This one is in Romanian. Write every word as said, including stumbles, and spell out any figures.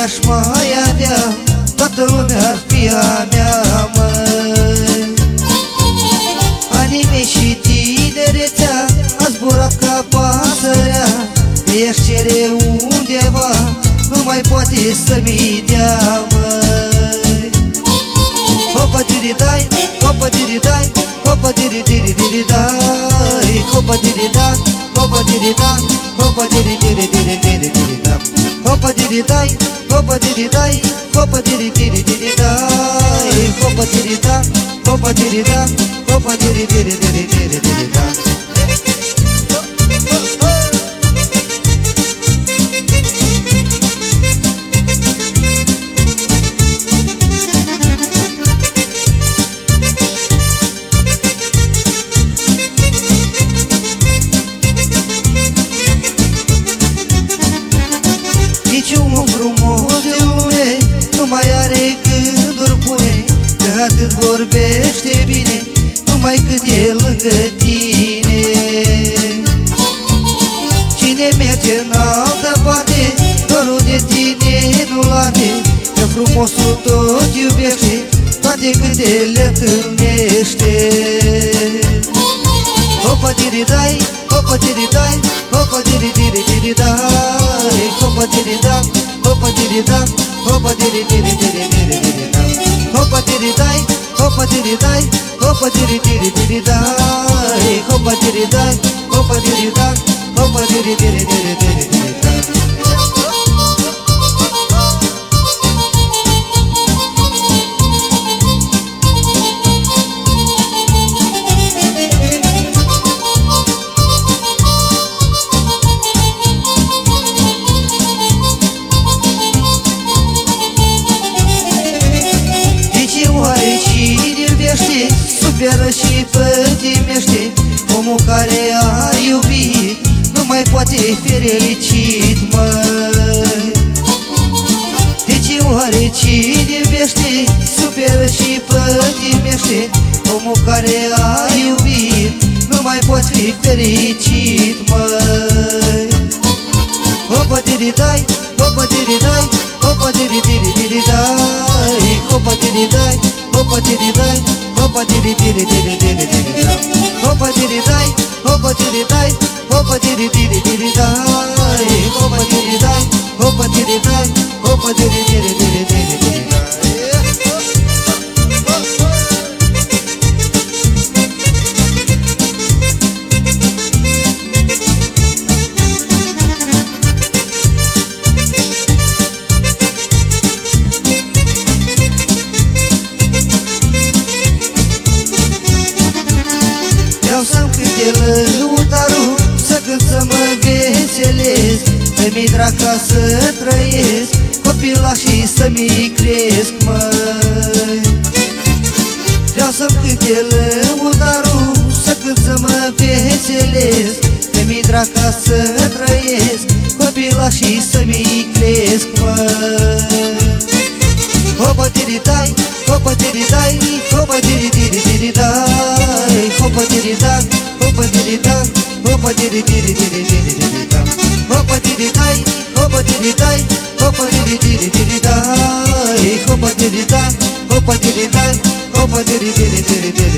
aș mai avea, toată lumea ar fi a mea, măi. Anii mei și tinerețea a zburat ca pasărea, de-aș cere undeva, nu mai poate să-mi dea, măi. Hopa diri-dai, hopa diri-dai, hopa diri-diri-diri-dai, hopa diri-dai, hopa diri-dai, hopa diri-diri-diri-diri-dai, hopa diri-dai, hopa diri-dai, hopa diri-diri-diri-dai, hopa diri-dai, hopa diri-dai, hopa diri-diri-diri-diri-dai. Niciun frumos de lume nu mai are gânduri bune, că atât vorbește bine, numai cât e lângă tine. Cine merge în altă parte, dorul de tine nu-l are, că frumosul tot iubește toate câte le întâlnește. Hopa diri-dai, hopa diri-dai, hopa diri-diri-diri-dai, hopa diri-dai, hopa diri-dai, hopa diri-diri-diri-diri-dai, hopa diri-dai, hopa diri-dai, hopa diri-diri-diri-dai, hopa diri-dai, hopa diri-dai, hopa diri-diri-diri-diri-dai. Suferă și pătimește, omul care a iubit nu mai poate fi fericit, măi. De ce oare cine iubește suferă și pătimește, omul care a iubit nu mai poate fi fericit, măi. Hopa diri-dai, hopa diri-dai, hopa diri-diri-diri-dai, hopa diri-dai, hopa diri-dai, hopa diri-diri-diri-diri-dai, hopa diri-dai, hopa diri-dai, hopa diri-diri-diri-dai, hopa diri-dai, hopa diri-dai, hopa diri-diri-diri-diri-dai. Vreau să-mi cânte lăutarul, să cânt să mă veselesc, să-mi drag ca să trăiesc, copilașii să-mi cresc, măi. Vreau să-mi cânte lăutarul, să cânt să mă veselesc, să-mi drag ca să trăiesc, copilașii să-mi cresc, măi. Hopa diri-dai, hopa diri-dai, hopa diri-diri-diri-dai, hopa diri-dai, hopa diri-dai, hopa diri-diri-diri-diri-dai, hopa diri-dai, hopa diri-dai, hopa diri-diri-diri-dai, hopa diri-dai, hopa diri-dai, hopa diri-diri-diri-diri-dai.